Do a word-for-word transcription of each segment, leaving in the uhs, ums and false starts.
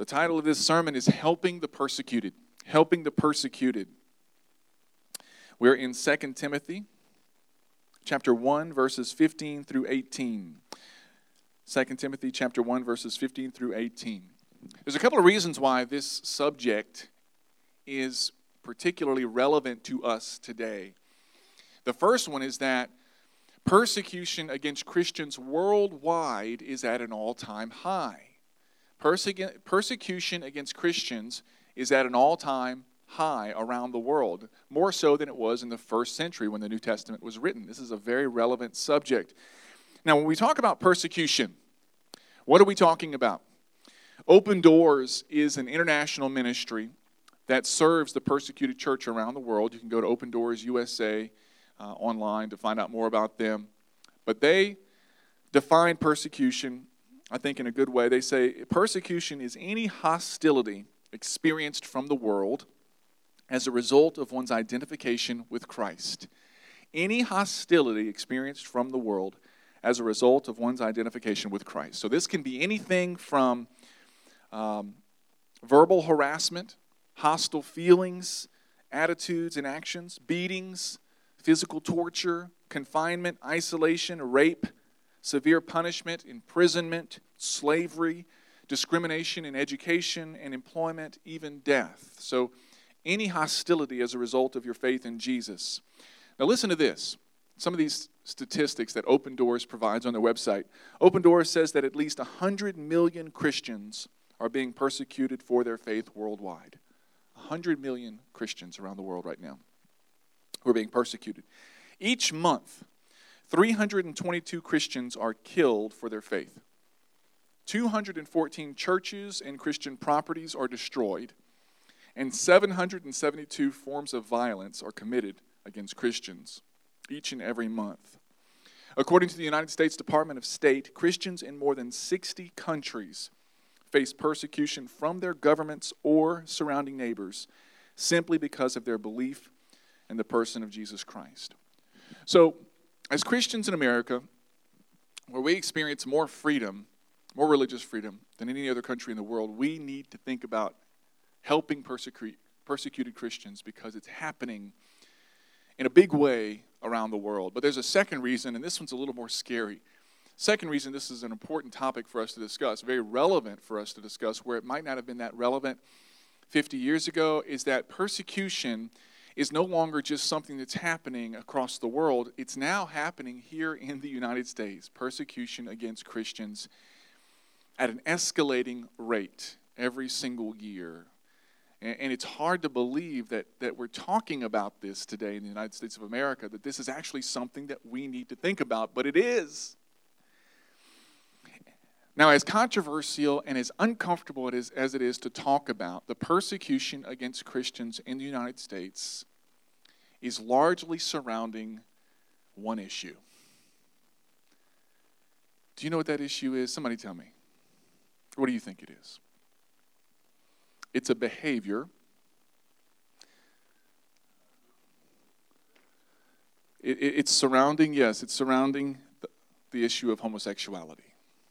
The title of this sermon is Helping the Persecuted. Helping the Persecuted. We're in Second Timothy chapter one, verses fifteen through eighteen. Second Timothy chapter one, verses fifteen through eighteen. There's a couple of reasons why this subject is particularly relevant to us today. The first one is that persecution against Christians worldwide is at an all-time high. Perse- persecution against Christians is at an all-time high around the world, more so than it was in the first century when the New Testament was written. This is a very relevant subject. Now, when we talk about persecution, what are we talking about? Open Doors is an international ministry that serves the persecuted church around the world. You can go to Open Doors U S A uh, online to find out more about them. But they define persecution, I think, in a good way. They say persecution is any hostility experienced from the world as a result of one's identification with Christ. Any hostility experienced from the world as a result of one's identification with Christ. So this can be anything from um, verbal harassment, hostile feelings, attitudes and actions, beatings, physical torture, confinement, isolation, rape, severe punishment, imprisonment, slavery, discrimination in education and employment, even death. So any hostility as a result of your faith in Jesus. Now listen to this. Some of these statistics that Open Doors provides on their website. Open Doors says that at least one hundred million Christians are being persecuted for their faith worldwide. one hundred million Christians around the world right now who are being persecuted. Each month, three hundred twenty-two Christians are killed for their faith. two hundred fourteen churches and Christian properties are destroyed, and seven hundred seventy-two forms of violence are committed against Christians each and every month. According to the United States Department of State, Christians in more than sixty countries face persecution from their governments or surrounding neighbors simply because of their belief in the person of Jesus Christ. So, as Christians in America, where we experience more freedom, more religious freedom than any other country in the world, we need to think about helping persecute, persecuted Christians because it's happening in a big way around the world. But there's a second reason, and this one's a little more scary. Second reason this is an important topic for us to discuss, very relevant for us to discuss, where it might not have been that relevant fifty years ago, is that persecution is no longer just something that's happening across the world. It's now happening here in the United States. Persecution against Christians at an escalating rate every single year. And, and it's hard to believe that, that we're talking about this today in the United States of America, that this is actually something that we need to think about, but it is. Now, as controversial and as uncomfortable it is, as it is to talk about, the persecution against Christians in the United States is largely surrounding one issue. Do you know what that issue is? Somebody tell me. What do you think it is? It's a behavior. It, it, it's surrounding, yes, it's surrounding the, the issue of homosexuality.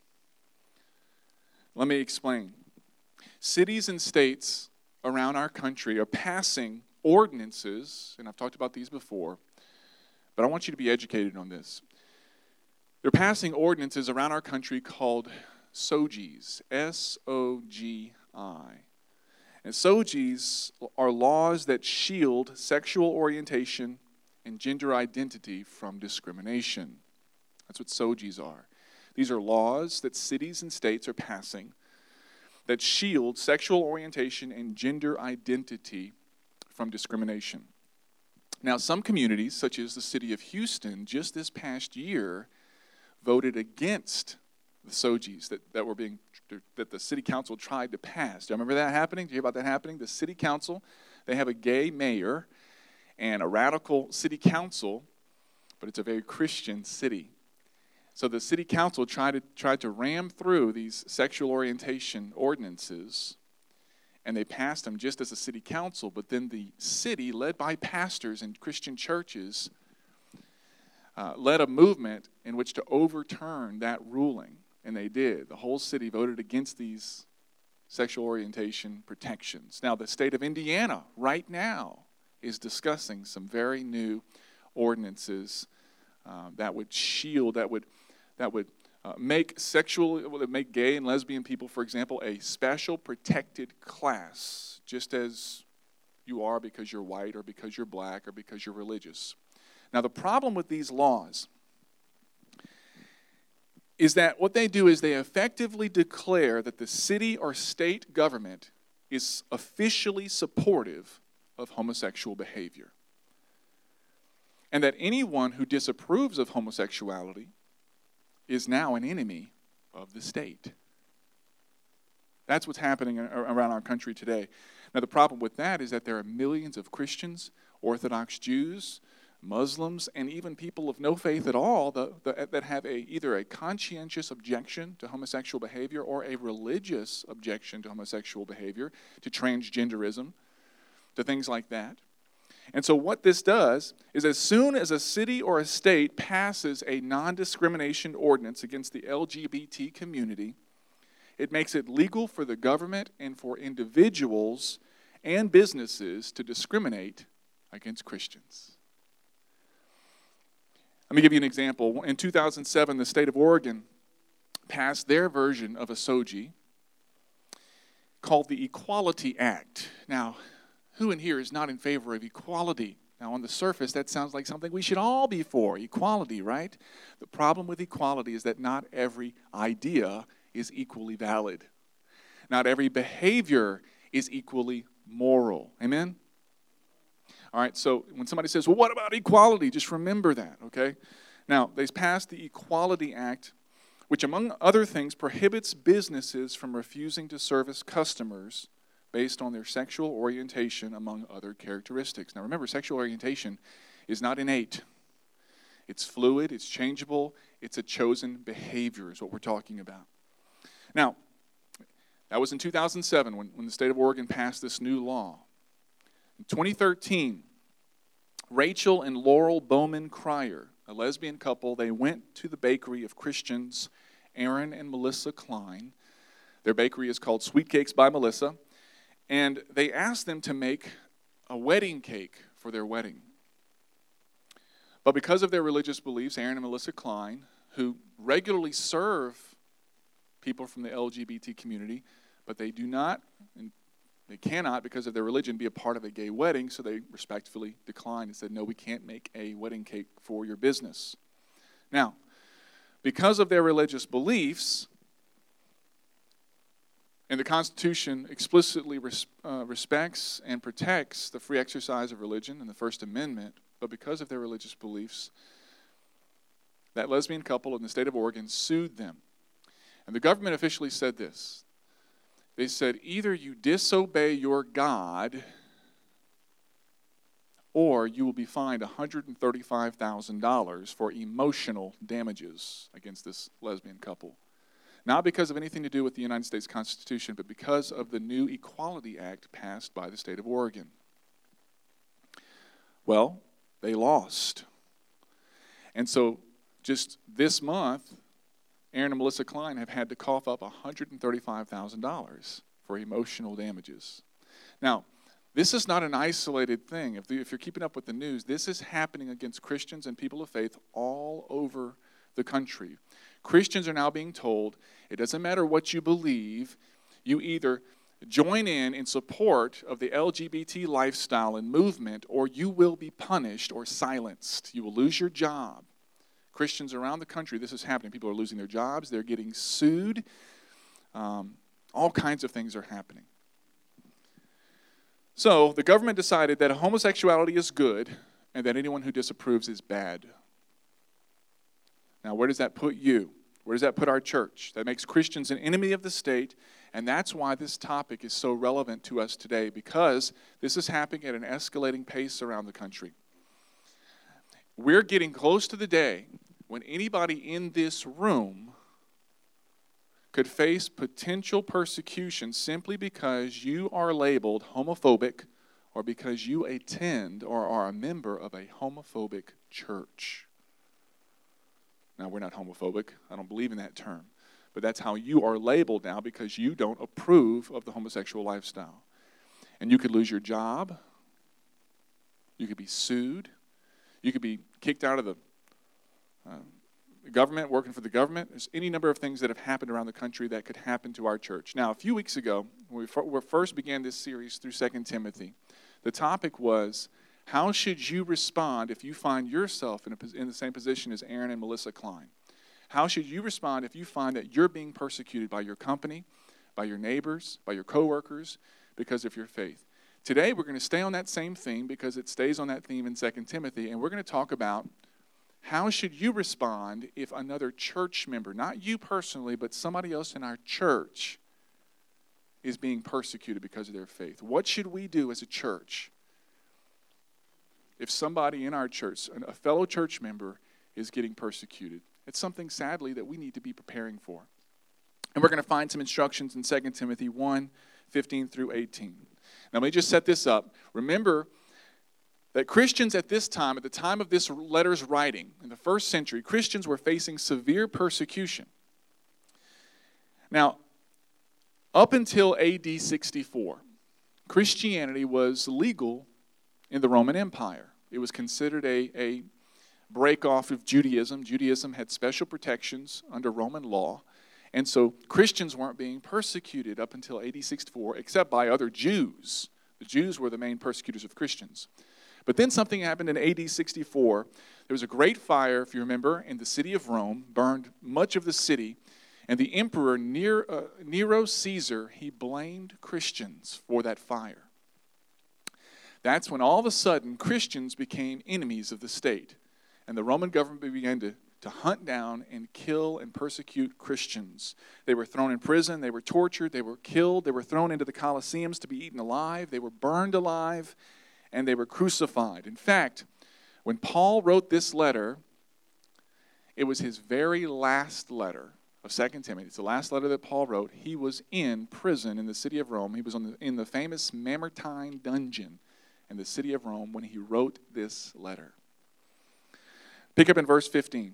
Let me explain. Cities and states around our country are passing ordinances, and I've talked about these before, but I want you to be educated on this. They're passing ordinances around our country called S O G Is, S O G I. And S O G Is are laws that shield sexual orientation and gender identity from discrimination. That's what S O G Is are. These are laws that cities and states are passing that shield sexual orientation and gender identity from discrimination. Now, some communities, such as the city of Houston, just this past year, voted against the S O G Is that, that were being that the city council tried to pass. Do you remember that happening? Do you hear about that happening? The city council, they have a gay mayor and a radical city council, but it's a very Christian city. So the city council tried to tried to ram through these sexual orientation ordinances, and they passed them just as a city council, but then the city, led by pastors and Christian churches, uh, led a movement in which to overturn that ruling, and they did. The whole city voted against these sexual orientation protections. Now, the state of Indiana right now is discussing some very new ordinances uh, that would shield, that would that would uh, make sexual, would make gay and lesbian people, for example, a special protected class, just as you are because you're white or because you're black or because you're religious. Now, the problem with these laws is that what they do is they effectively declare that the city or state government is officially supportive of homosexual behavior. And that anyone who disapproves of homosexuality is now an enemy of the state. That's what's happening around our country today. Now, the problem with that is that there are millions of Christians, Orthodox Jews, Muslims, and even people of no faith at all that, that, that have a, either a conscientious objection to homosexual behavior or a religious objection to homosexual behavior, to transgenderism, to things like that. And so what this does is as soon as a city or a state passes a non-discrimination ordinance against the L G B T community, it makes it legal for the government and for individuals and businesses to discriminate against Christians. Let me give you an example. In two thousand seven, the state of Oregon passed their version of a S O G I called the Equality Act. Now, who in here is not in favor of equality? Now, on the surface, that sounds like something we should all be for, equality, right? The problem with equality is that not every idea is equally valid. Not every behavior is equally moral. Amen? All right, so when somebody says, well, what about equality? Just remember that, okay? Now, they passed the Equality Act, which, among other things, prohibits businesses from refusing to service customers based on their sexual orientation, among other characteristics. Now, remember, sexual orientation is not innate. It's fluid, it's changeable, it's a chosen behavior is what we're talking about. Now, that was in two thousand seven when, when the state of Oregon passed this new law. In twenty thirteen, Rachel and Laurel Bowman Cryer, a lesbian couple, they went to the bakery of Christians Aaron and Melissa Klein. Their bakery is called Sweet Cakes by Melissa. And they asked them to make a wedding cake for their wedding. But because of their religious beliefs, Aaron and Melissa Klein, who regularly serve people from the L G B T community, but they do not, and they cannot, because of their religion, be a part of a gay wedding, so they respectfully declined and said, no, we can't make a wedding cake for your business. Now, because of their religious beliefs, and the Constitution explicitly res, uh, respects and protects the free exercise of religion in the First Amendment, but because of their religious beliefs, that lesbian couple in the state of Oregon sued them. And the government officially said this. They said, either you disobey your God or you will be fined one hundred thirty-five thousand dollars for emotional damages against this lesbian couple. Not because of anything to do with the United States Constitution, but because of the new Equality Act passed by the state of Oregon. Well, they lost. And so just this month, Aaron and Melissa Klein have had to cough up one hundred thirty-five thousand dollars for emotional damages. Now, this is not an isolated thing. If, the, if you're keeping up with the news, this is happening against Christians and people of faith all over the country. Christians are now being told, it doesn't matter what you believe, you either join in in support of the L G B T lifestyle and movement, or you will be punished or silenced. You will lose your job. Christians around the country, this is happening. People are losing their jobs. They're getting sued. Um, all kinds of things are happening. So the government decided that homosexuality is good and that anyone who disapproves is bad. Now, where does that put you? Where does that put our church? That makes Christians an enemy of the state, and that's why this topic is so relevant to us today, because this is happening at an escalating pace around the country. We're getting close to the day when anybody in this room could face potential persecution simply because you are labeled homophobic or because you attend or are a member of a homophobic church. Now, we're not homophobic. I don't believe in that term. but that's how you are labeled now because you don't approve of the homosexual lifestyle. And you could lose your job. You could be sued. You could be kicked out of the uh, government, working for the government. There's any number of things that have happened around the country that could happen to our church. Now, a few weeks ago, when we first began this series through Second Timothy, the topic was, how should you respond if you find yourself in, a, in the same position as Aaron and Melissa Klein? How should you respond if you find that you're being persecuted by your company, by your neighbors, by your coworkers, because of your faith? Today, we're going to stay on that same theme because it stays on that theme in Second Timothy, and we're going to talk about how should you respond if another church member, not you personally, but somebody else in our church, is being persecuted because of their faith? What should we do as a church if somebody in our church, a fellow church member, is getting persecuted? It's something, sadly, that we need to be preparing for. And we're going to find some instructions in Second Timothy one, fifteen through eighteen. Now, let me just set this up. Remember that Christians at this time, at the time of this letter's writing, in the first century, Christians were facing severe persecution. Now, up until A D sixty-four, Christianity was legal in the Roman Empire. It was considered a, a break-off of Judaism. Judaism had special protections under Roman law. And so Christians weren't being persecuted up until A D sixty-four, except by other Jews. The Jews were the main persecutors of Christians. But then something happened in A D sixty-four. There was a great fire, if you remember, in the city of Rome, burned much of the city. And the emperor, Nero, uh, Nero Caesar, he blamed Christians for that fire. That's when all of a sudden Christians became enemies of the state. And the Roman government began to, to hunt down and kill and persecute Christians. They were thrown in prison, they were tortured, they were killed, they were thrown into the Colosseums to be eaten alive, they were burned alive, and they were crucified. In fact, when Paul wrote this letter, it was his very last letter of Second Timothy. It's the last letter that Paul wrote. He was in prison in the city of Rome. He was on the, in the famous Mamertine dungeon in the city of Rome when he wrote this letter. Pick up in verse fifteen.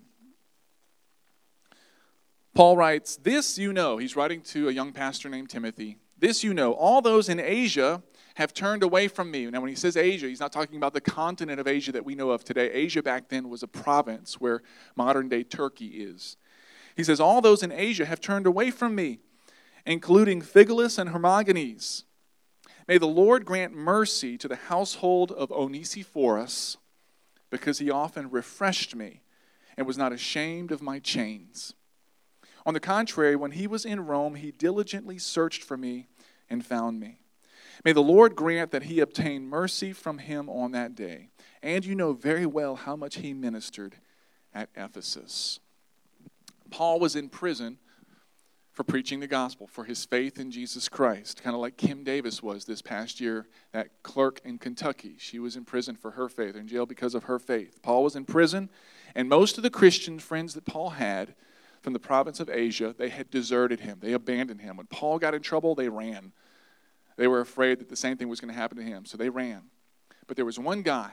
Paul writes, "This you know," he's writing to a young pastor named Timothy, "this you know, all those in Asia have turned away from me." Now, when he says Asia, he's not talking about the continent of Asia that we know of today. Asia back then was a province where modern-day Turkey is. He says, "All those in Asia have turned away from me, including Phygelus and Hermogenes. May the Lord grant mercy to the household of Onesiphorus, because he often refreshed me and was not ashamed of my chains. On the contrary, when he was in Rome, he diligently searched for me and found me. May the Lord grant that he obtain mercy from him on that day. And you know very well how much he ministered at Ephesus." Paul was in prison for preaching the gospel, for his faith in Jesus Christ, kind of like Kim Davis was this past year, that clerk in Kentucky. She was in prison for her faith, in jail because of her faith. Paul was in prison, and most of the Christian friends that Paul had from the province of Asia, they had deserted him. They abandoned him. When Paul got in trouble, they ran. They were afraid that the same thing was going to happen to him, so they ran. But there was one guy,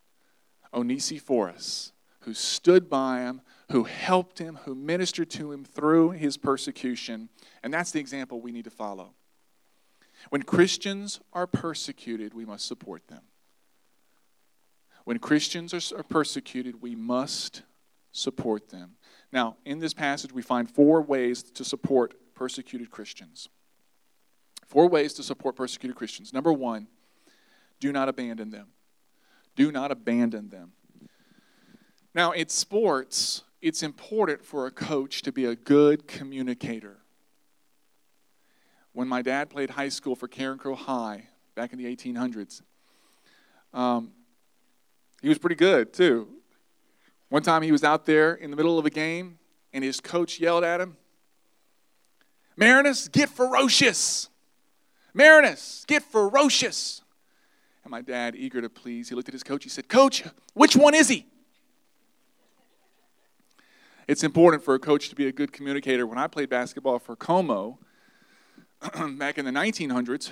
Onesiphorus, who stood by him, who helped him, who ministered to him through his persecution. And that's the example we need to follow. When Christians are persecuted, we must support them. When Christians are persecuted, we must support them. Now, in this passage, we find four ways to support persecuted Christians. Four ways to support persecuted Christians. Number one, do not abandon them. Do not abandon them. Now, in sports, it's important for a coach to be a good communicator. When my dad played high school for Carencro High back in the eighteen hundreds, um, he was pretty good, too. One time he was out there in the middle of a game, and his coach yelled at him, "Marinus, get ferocious! Marinus, get ferocious!" And my dad, eager to please, he looked at his coach. He said, "Coach, which one is he?" It's important for a coach to be a good communicator. When I played basketball for Como back in the nineteen hundreds,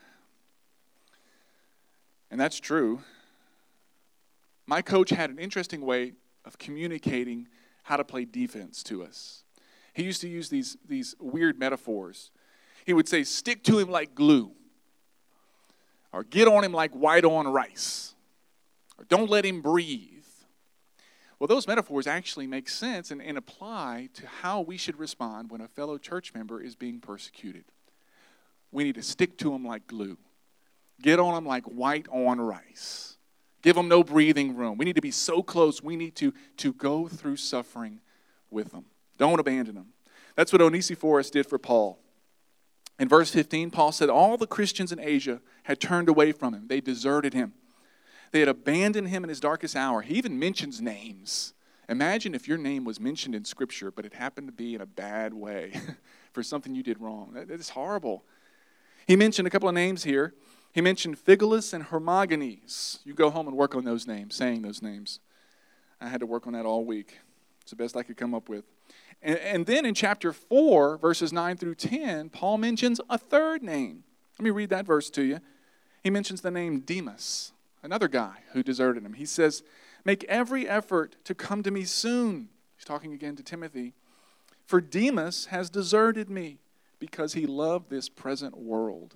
and that's true, my coach had an interesting way of communicating how to play defense to us. He used to use these, these weird metaphors. He would say, stick to him like glue, or get on him like white on rice, or don't let him breathe. Well, those metaphors actually make sense and, and apply to how we should respond when a fellow church member is being persecuted. We need to stick to him like glue. Get on him like white on rice. Give them no breathing room. We need to be so close. We need to, to go through suffering with them. Don't abandon them. That's what Onesiphorus did for Paul. In verse fifteen, Paul said all the Christians in Asia had turned away from him. They deserted him. They had abandoned him in his darkest hour. He even mentions names. Imagine if your name was mentioned in Scripture, but it happened to be in a bad way for something you did wrong. That is horrible. He mentioned a couple of names here. He mentioned Phygelus and Hermogenes. You go home and work on those names, saying those names. I had to work on that all week. It's the best I could come up with. And, and then in chapter four, verses nine through ten, Paul mentions a third name. Let me read that verse to you. He mentions the name Demas, another guy who deserted him. He says, make every effort to come to me soon. He's talking again to Timothy. For Demas has deserted me because he loved this present world.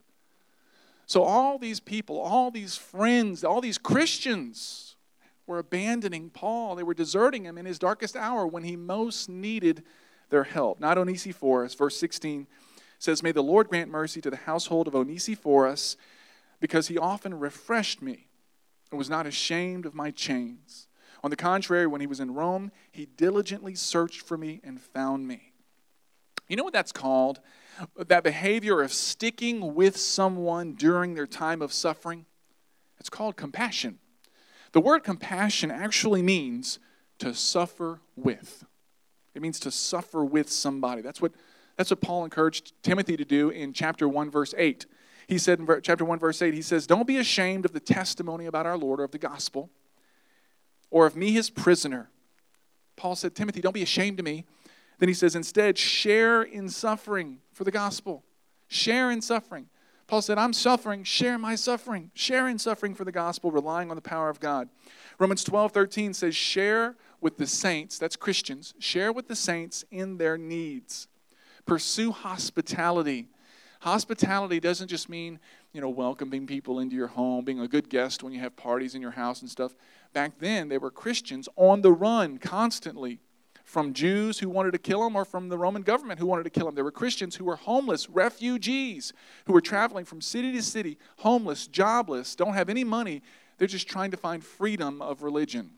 So all these people, all these friends, all these Christians were abandoning Paul. They were deserting him in his darkest hour when he most needed their help. Not Onesiphorus. Verse sixteen says, may the Lord grant mercy to the household of Onesiphorus, because he often refreshed me and was not ashamed of my chains. On the contrary, when he was in Rome, he diligently searched for me and found me. You know what that's called? That behavior of sticking with someone during their time of suffering? It's called compassion. The word compassion actually means to suffer with. It means to suffer with somebody. That's what, that's what Paul encouraged Timothy to do in chapter one, verse eight. He said in chapter one, verse eight, he says, don't be ashamed of the testimony about our Lord or of the gospel, or of me, his prisoner. Paul said, Timothy, don't be ashamed of me. Then he says, instead, share in suffering for the gospel. Share in suffering. Paul said, I'm suffering, share my suffering. Share in suffering for the gospel, relying on the power of God. Romans twelve thirteen says, share with the saints, that's Christians, share with the saints in their needs. Pursue hospitality. Hospitality doesn't just mean, you know, welcoming people into your home, being a good guest when you have parties in your house and stuff. Back then, they were Christians on the run constantly from Jews who wanted to kill them or from the Roman government who wanted to kill them. There were Christians who were homeless, refugees, who were traveling from city to city, homeless, jobless, don't have any money. They're just trying to find freedom of religion.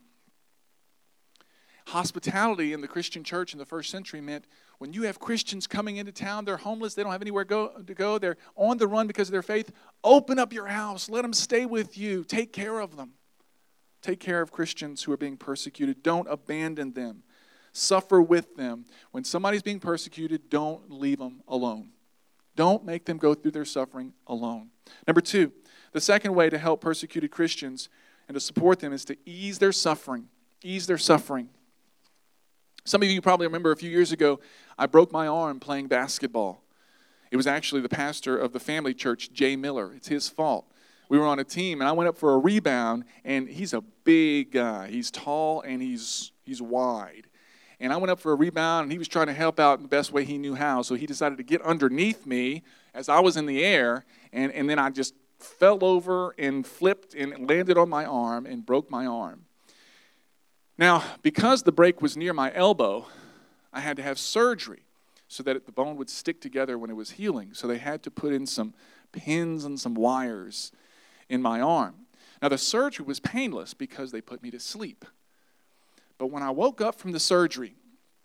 Hospitality in the Christian church in the first century meant when you have Christians coming into town, they're homeless, they don't have anywhere go, to go, they're on the run because of their faith, open up your house, let them stay with you, take care of them. Take care of Christians who are being persecuted. Don't abandon them. Suffer with them. When somebody's being persecuted, don't leave them alone. Don't make them go through their suffering alone. Number two, the second way to help persecuted Christians and to support them is to ease their suffering. Ease their suffering. Some of you probably remember a few years ago, I broke my arm playing basketball. It was actually the pastor of the family church, Jay Miller. It's his fault. We were on a team, and I went up for a rebound, and he's a big guy. He's tall, and he's he's wide. And I went up for a rebound, and he was trying to help out in the best way he knew how. So he decided to get underneath me as I was in the air, and, and then I just fell over and flipped and landed on my arm and broke my arm. Now, because the break was near my elbow, I had to have surgery so that the bone would stick together when it was healing. So they had to put in some pins and some wires in my arm. Now, the surgery was painless because they put me to sleep. But when I woke up from the surgery,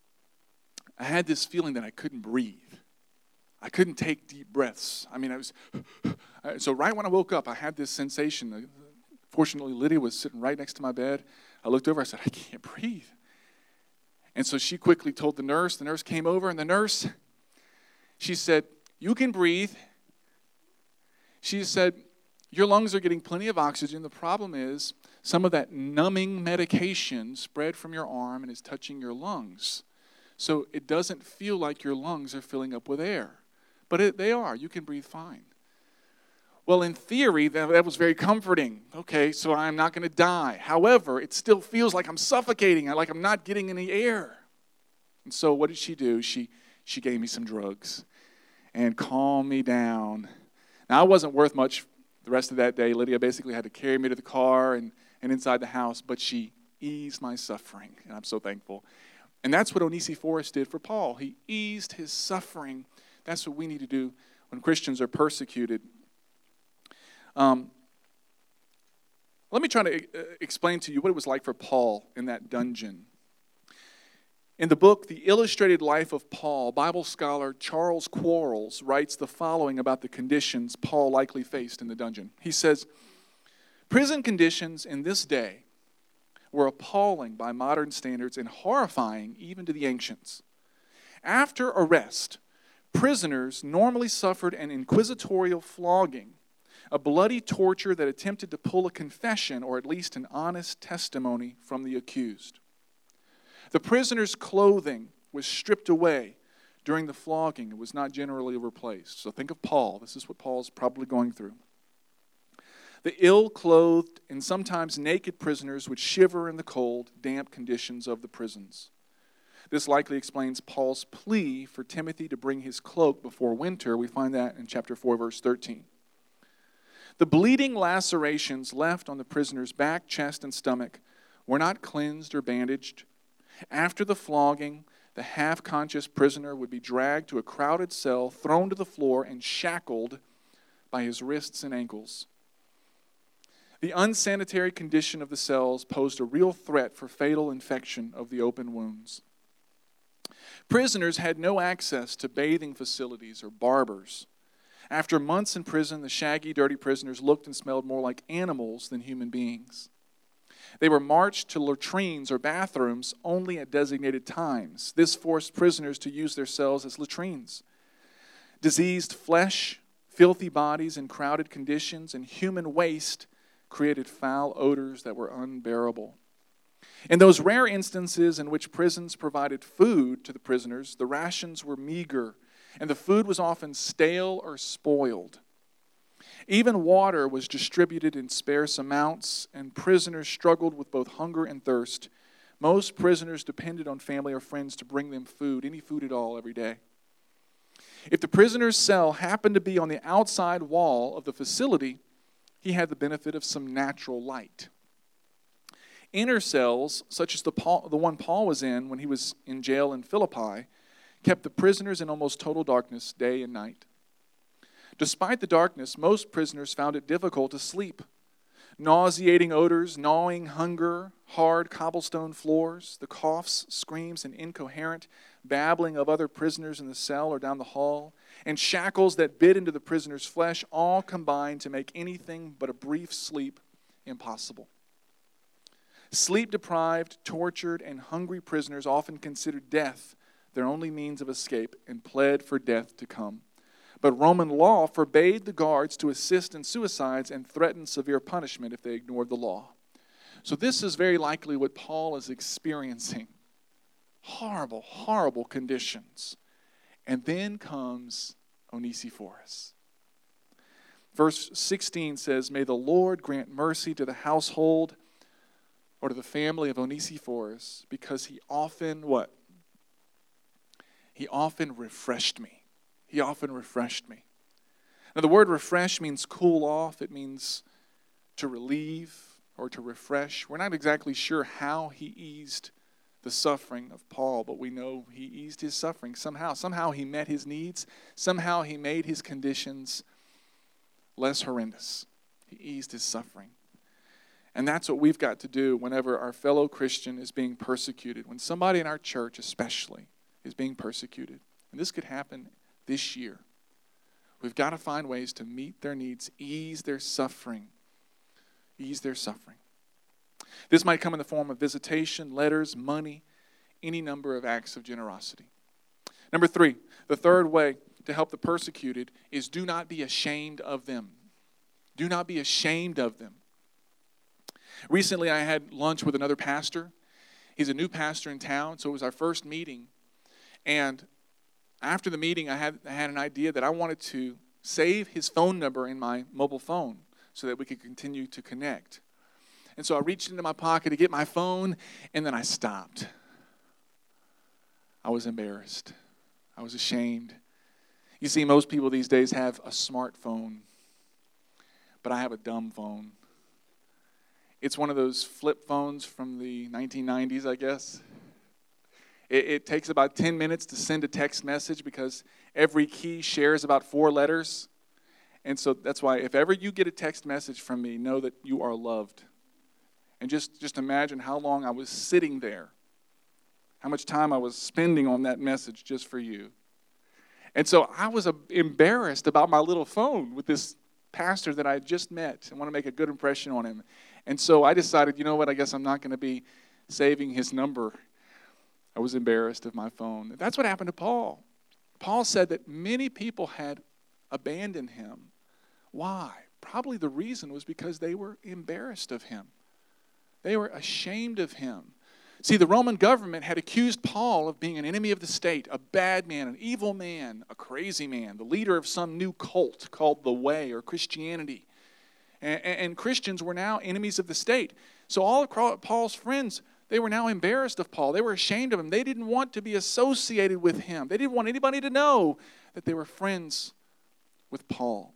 I had this feeling that I couldn't breathe. I couldn't take deep breaths. I mean, I was, so right when I woke up, I had this sensation. Fortunately, Lydia was sitting right next to my bed. I looked over, I said, I can't breathe. And so she quickly told the nurse. The nurse came over, and the nurse, she said, you can breathe. She said, your lungs are getting plenty of oxygen. The problem is some of that numbing medication spread from your arm and is touching your lungs. So it doesn't feel like your lungs are filling up with air. But it, they are. You can breathe fine. Well, in theory, that, that was very comforting. Okay, so I'm not going to die. However, it still feels like I'm suffocating, like I'm not getting any air. And so what did she do? She she gave me some drugs and calmed me down. Now, I wasn't worth much the rest of that day. Lydia basically had to carry me to the car and, and inside the house, but she eased my suffering, and I'm so thankful. And that's what Onesiphorus did for Paul. He eased his suffering. That's what we need to do when Christians are persecuted. Um, let me try to uh, explain to you what it was like for Paul in that dungeon. In the book, The Illustrated Life of Paul, Bible scholar Charles Quarles writes the following about the conditions Paul likely faced in the dungeon. He says, prison conditions in this day were appalling by modern standards and horrifying even to the ancients. After arrest, prisoners normally suffered an inquisitorial flogging, a bloody torture that attempted to pull a confession or at least an honest testimony from the accused. The prisoner's clothing was stripped away during the flogging. It was not generally replaced. So think of Paul. This is what Paul's probably going through. The ill-clothed and sometimes naked prisoners would shiver in the cold, damp conditions of the prisons. This likely explains Paul's plea for Timothy to bring his cloak before winter. We find that in chapter four, verse thirteen. The bleeding lacerations left on the prisoner's back, chest, and stomach were not cleansed or bandaged. After the flogging, the half-conscious prisoner would be dragged to a crowded cell, thrown to the floor, and shackled by his wrists and ankles. The unsanitary condition of the cells posed a real threat for fatal infection of the open wounds. Prisoners had no access to bathing facilities or barbers. After months in prison, the shaggy, dirty prisoners looked and smelled more like animals than human beings. They were marched to latrines or bathrooms only at designated times. This forced prisoners to use their cells as latrines. Diseased flesh, filthy bodies in crowded conditions, and human waste created foul odors that were unbearable. In those rare instances in which prisons provided food to the prisoners, the rations were meager, and the food was often stale or spoiled. Even water was distributed in sparse amounts, and prisoners struggled with both hunger and thirst. Most prisoners depended on family or friends to bring them food, any food at all, every day. If the prisoner's cell happened to be on the outside wall of the facility, he had the benefit of some natural light. Inner cells, such as the, Paul, the one Paul was in when he was in jail in Philippi, kept the prisoners in almost total darkness day and night. Despite the darkness, most prisoners found it difficult to sleep. Nauseating odors, gnawing hunger, hard cobblestone floors, the coughs, screams, and incoherent babbling of other prisoners in the cell or down the hall, and shackles that bit into the prisoner's flesh all combined to make anything but a brief sleep impossible. Sleep-deprived, tortured, and hungry prisoners often considered death their only means of escape and pled for death to come. But Roman law forbade the guards to assist in suicides and threatened severe punishment if they ignored the law. So this is very likely what Paul is experiencing. Horrible, horrible conditions. And then comes Onesiphorus. Verse sixteen says, "May the Lord grant mercy to the household or to the family of Onesiphorus, because he often," what? He often refreshed me. He often refreshed me. Now, the word refresh means cool off. It means to relieve or to refresh. We're not exactly sure how he eased the suffering of Paul, but we know he eased his suffering somehow. Somehow he met his needs. Somehow he made his conditions less horrendous. He eased his suffering. And that's what we've got to do whenever our fellow Christian is being persecuted. When somebody in our church especially is being persecuted. And this could happen this year. We've got to find ways to meet their needs, ease their suffering. Ease their suffering. This might come in the form of visitation, letters, money, any number of acts of generosity. Number three, the third way to help the persecuted is do not be ashamed of them. Do not be ashamed of them. Recently, I had lunch with another pastor. He's a new pastor in town, so it was our first meeting. And after the meeting, I had, I had an idea that I wanted to save his phone number in my mobile phone so that we could continue to connect. And so I reached into my pocket to get my phone, and then I stopped. I was embarrassed. I was ashamed. You see, most people these days have a smartphone, but I have a dumb phone. It's one of those flip phones from the nineteen nineties, I guess. It, it takes about ten minutes to send a text message because every key shares about four letters. And so that's why if ever you get a text message from me, know that you are loved. And just, just imagine how long I was sitting there, how much time I was spending on that message just for you. And so I was uh, embarrassed about my little phone with this pastor that I had just met. I want to make a good impression on him. And so I decided, you know what, I guess I'm not going to be saving his number. I was embarrassed of my phone. That's what happened to Paul. Paul said that many people had abandoned him. Why? Probably the reason was because they were embarrassed of him. They were ashamed of him. See, the Roman government had accused Paul of being an enemy of the state, a bad man, an evil man, a crazy man, the leader of some new cult called the Way or Christianity. And, and Christians were now enemies of the state. So all of Paul's friends, they were now embarrassed of Paul. They were ashamed of him. They didn't want to be associated with him. They didn't want anybody to know that they were friends with Paul.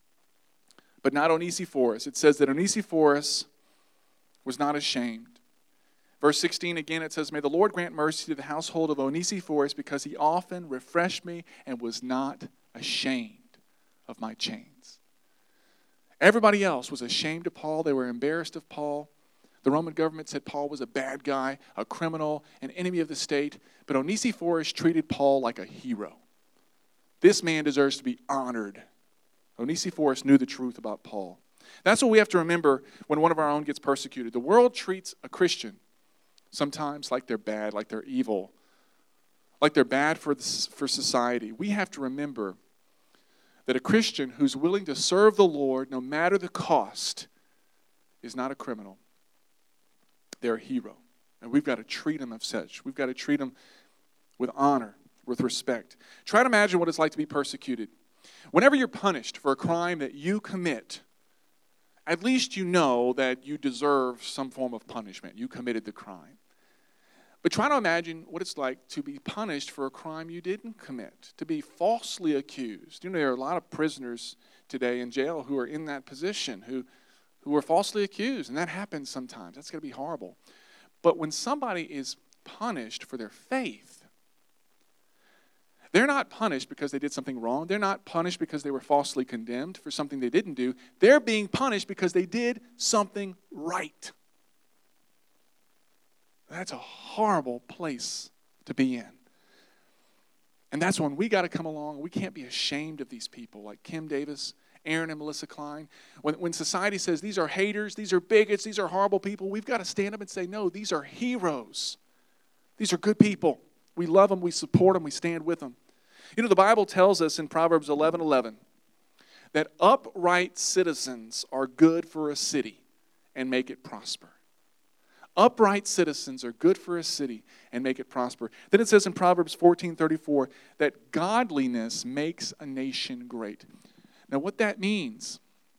But not Onesiphorus. It says that Onesiphorus was not ashamed. Verse sixteen again, it says, "May the Lord grant mercy to the household of Onesiphorus, because he often refreshed me and was not ashamed of my chains." Everybody else was ashamed of Paul. They were embarrassed of Paul. The Roman government said Paul was a bad guy, a criminal, an enemy of the state. But Onesiphorus treated Paul like a hero. This man deserves to be honored. Onesiphorus knew the truth about Paul. That's what we have to remember when one of our own gets persecuted. The world treats a Christian sometimes like they're bad, like they're evil, like they're bad for, the, for society. We have to remember that a Christian who's willing to serve the Lord no matter the cost is not a criminal. They're a hero. And we've got to treat them as such. We've got to treat them with honor, with respect. Try to imagine what it's like to be persecuted. Whenever you're punished for a crime that you commit, at least you know that you deserve some form of punishment. You committed the crime. But try to imagine what it's like to be punished for a crime you didn't commit, to be falsely accused. You know, there are a lot of prisoners today in jail who are in that position, who, who are falsely accused, and that happens sometimes. That's going to be horrible. But when somebody is punished for their faith, they're not punished because they did something wrong. They're not punished because they were falsely condemned for something they didn't do. They're being punished because they did something right. That's a horrible place to be in. And that's when we got to come along. We can't be ashamed of these people like Kim Davis, Aaron and Melissa Klein. When, when society says these are haters, these are bigots, these are horrible people, we've got to stand up and say, no, these are heroes. These are good people. We love them, we support them, we stand with them. You know, the Bible tells us in Proverbs eleven eleven that upright citizens are good for a city and make it prosper. Upright citizens are good for a city and make it prosper. Then it says in Proverbs fourteen thirty-four that godliness makes a nation great. Now what that means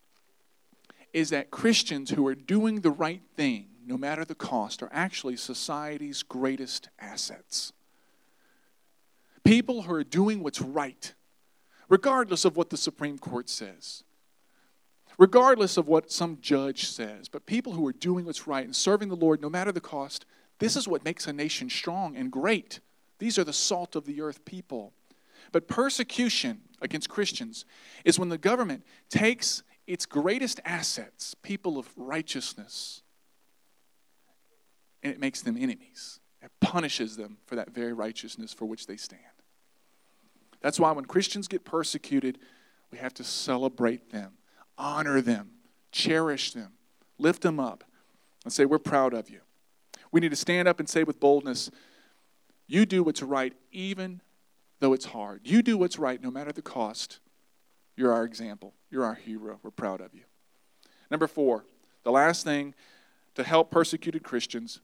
is that Christians who are doing the right thing, no matter the cost, are actually society's greatest assets. People who are doing what's right, regardless of what the Supreme Court says, regardless of what some judge says, but people who are doing what's right and serving the Lord no matter the cost, this is what makes a nation strong and great. These are the salt of the earth people. But persecution against Christians is when the government takes its greatest assets, people of righteousness, and it makes them enemies. It punishes them for that very righteousness for which they stand. That's why when Christians get persecuted, we have to celebrate them, honor them, cherish them, lift them up, and say, we're proud of you. We need to stand up and say with boldness, you do what's right even though it's hard. You do what's right no matter the cost. You're our example. You're our hero. We're proud of you. Number four, the last thing to help persecuted Christians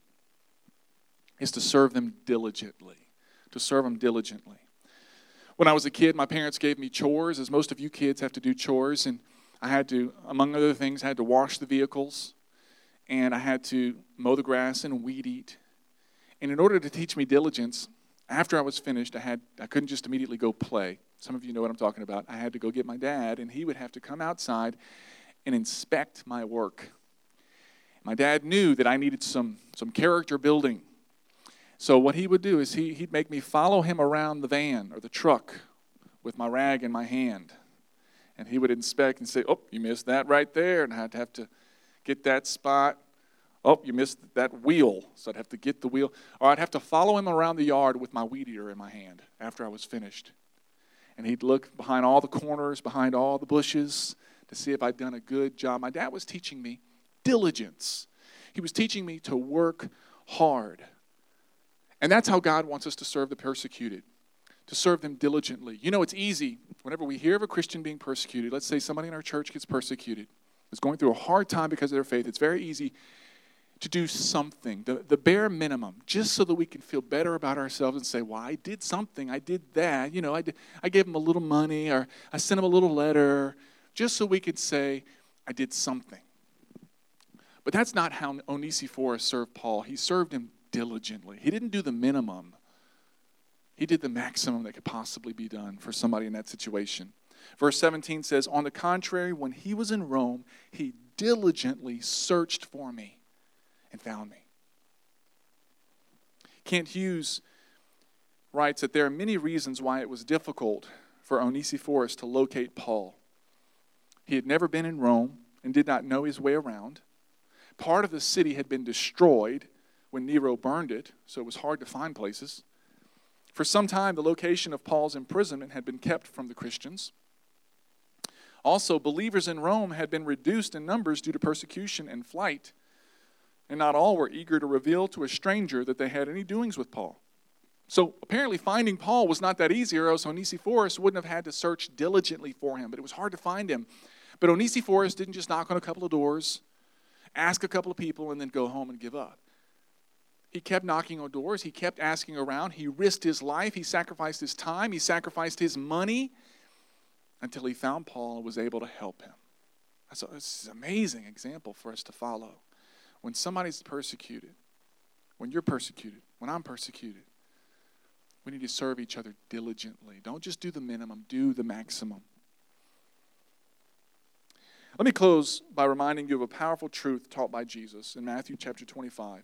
is to serve them diligently. To serve them diligently. When I was a kid, my parents gave me chores, as most of you kids have to do chores, and I had to, among other things, I had to wash the vehicles, and I had to mow the grass and weed eat. And in order to teach me diligence, After I was finished, I had I couldn't just immediately go play. Some of you know what I'm talking about. I had to go get my dad, and he would have to come outside and inspect my work. My dad knew that I needed some, some character building. So what he would do is he, he'd make me follow him around the van or the truck with my rag in my hand. And he would inspect and say, oh, you missed that right there. And I'd have to get that spot. Oh, you missed that wheel. So I'd have to get the wheel. Or I'd have to follow him around the yard with my weed eater in my hand after I was finished. And he'd look behind all the corners, behind all the bushes to see if I'd done a good job. My dad was teaching me diligence. He was teaching me to work hard. And that's how God wants us to serve the persecuted, to serve them diligently. You know, it's easy whenever we hear of a Christian being persecuted. Let's say somebody in our church gets persecuted, is going through a hard time because of their faith. It's very easy to do something, the, the bare minimum, just so that we can feel better about ourselves and say, well, I did something, I did that. You know, I, did, I gave them a little money, or I sent them a little letter, just so we could say, I did something. But that's not how Onesiphorus served Paul. He served him diligently. He didn't do the minimum. He did the maximum that could possibly be done for somebody in that situation. Verse seventeen says, on the contrary, when he was in Rome, he diligently searched for me and found me. Kent Hughes writes that there are many reasons why it was difficult for Onesiphorus to locate Paul. He had never been in Rome and did not know his way around. Part of the city had been destroyed when Nero burned it, so it was hard to find places. For some time, the location of Paul's imprisonment had been kept from the Christians. Also, believers in Rome had been reduced in numbers due to persecution and flight, and not all were eager to reveal to a stranger that they had any doings with Paul. So apparently finding Paul was not that easy, or else Onesiphorus wouldn't have had to search diligently for him, but it was hard to find him. But Onesiphorus didn't just knock on a couple of doors, ask a couple of people, and then go home and give up. He kept knocking on doors. He kept asking around. He risked his life. He sacrificed his time. He sacrificed his money until he found Paul and was able to help him. That's an amazing example for us to follow. When somebody's persecuted, when you're persecuted, when I'm persecuted, we need to serve each other diligently. Don't just do the minimum, do the maximum. Let me close by reminding you of a powerful truth taught by Jesus in Matthew chapter twenty-five.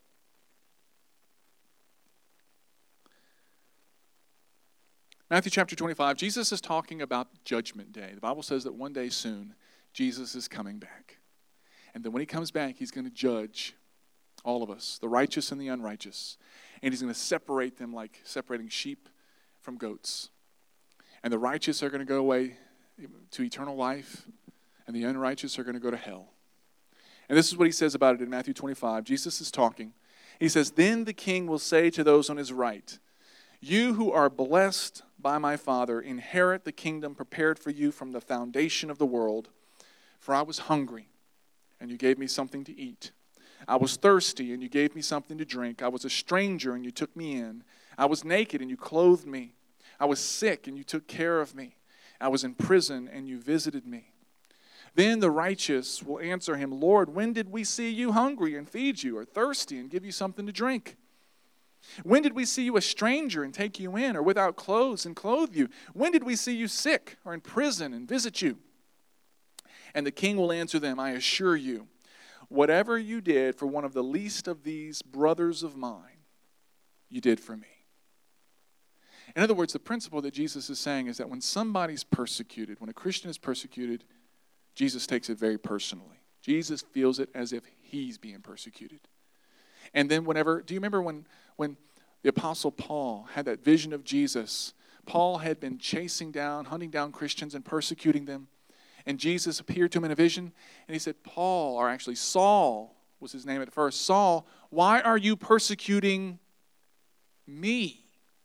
Matthew chapter twenty-five, Jesus is talking about Judgment Day. The Bible says that one day soon, Jesus is coming back. And then when he comes back, he's going to judge all of us, the righteous and the unrighteous. And he's going to separate them like separating sheep from goats. And the righteous are going to go away to eternal life, and the unrighteous are going to go to hell. And this is what he says about it in Matthew twenty-five. Jesus is talking. He says, then the king will say to those on his right, you who are blessed by my Father, inherit the kingdom prepared for you from the foundation of the world. For I was hungry, and you gave me something to eat. I was thirsty, and you gave me something to drink. I was a stranger, and you took me in. I was naked, and you clothed me. I was sick, and you took care of me. I was in prison, and you visited me. Then the righteous will answer him, Lord, when did we see you hungry and feed you, or thirsty and give you something to drink? When did we see you a stranger and take you in, or without clothes and clothe you? When did we see you sick or in prison and visit you? And the king will answer them, I assure you, whatever you did for one of the least of these brothers of mine, you did for me. In other words, the principle that Jesus is saying is that when somebody's persecuted, when a Christian is persecuted, Jesus takes it very personally. Jesus feels it as if he's being persecuted. And then whenever, do you remember when, when the Apostle Paul had that vision of Jesus? Paul had been chasing down, hunting down Christians and persecuting them. And Jesus appeared to him in a vision, and he said, Paul, or actually Saul was his name at first, Saul, why are you persecuting me?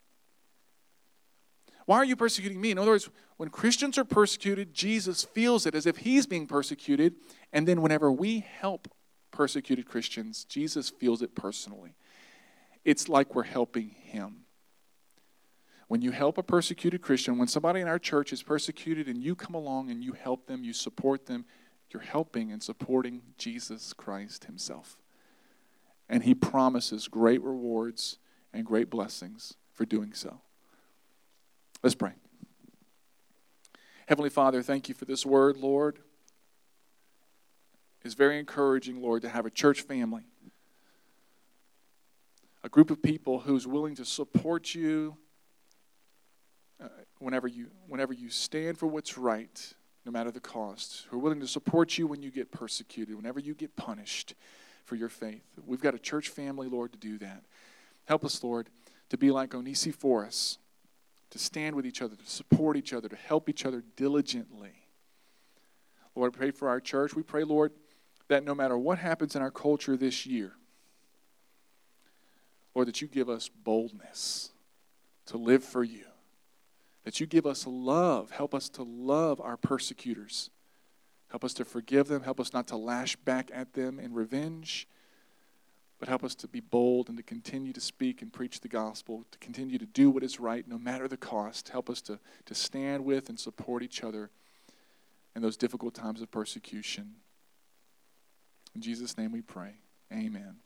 Why are you persecuting me? In other words, when Christians are persecuted, Jesus feels it as if he's being persecuted. And then whenever we help persecuted Christians, Jesus feels it personally. It's like we're helping him. When you help a persecuted Christian, when somebody in our church is persecuted and you come along and you help them, you support them, you're helping and supporting Jesus Christ himself. And he promises great rewards and great blessings for doing so. Let's pray. Heavenly Father, thank you for this word, Lord. It's very encouraging, Lord, to have a church family, a group of people who's willing to support you uh, whenever you whenever you stand for what's right, no matter the cost, who are willing to support you when you get persecuted, whenever you get punished for your faith. We've got a church family, Lord, to do that. Help us, Lord, to be like Onesiphorus, to stand with each other, to support each other, to help each other diligently. Lord, pray for our church. We pray, Lord, that no matter what happens in our culture this year, Lord, that you give us boldness to live for you, that you give us love. Help us to love our persecutors. Help us to forgive them. Help us not to lash back at them in revenge, but help us to be bold and to continue to speak and preach the gospel, to continue to do what is right no matter the cost. Help us to, to stand with and support each other in those difficult times of persecution. In Jesus' name we pray. Amen.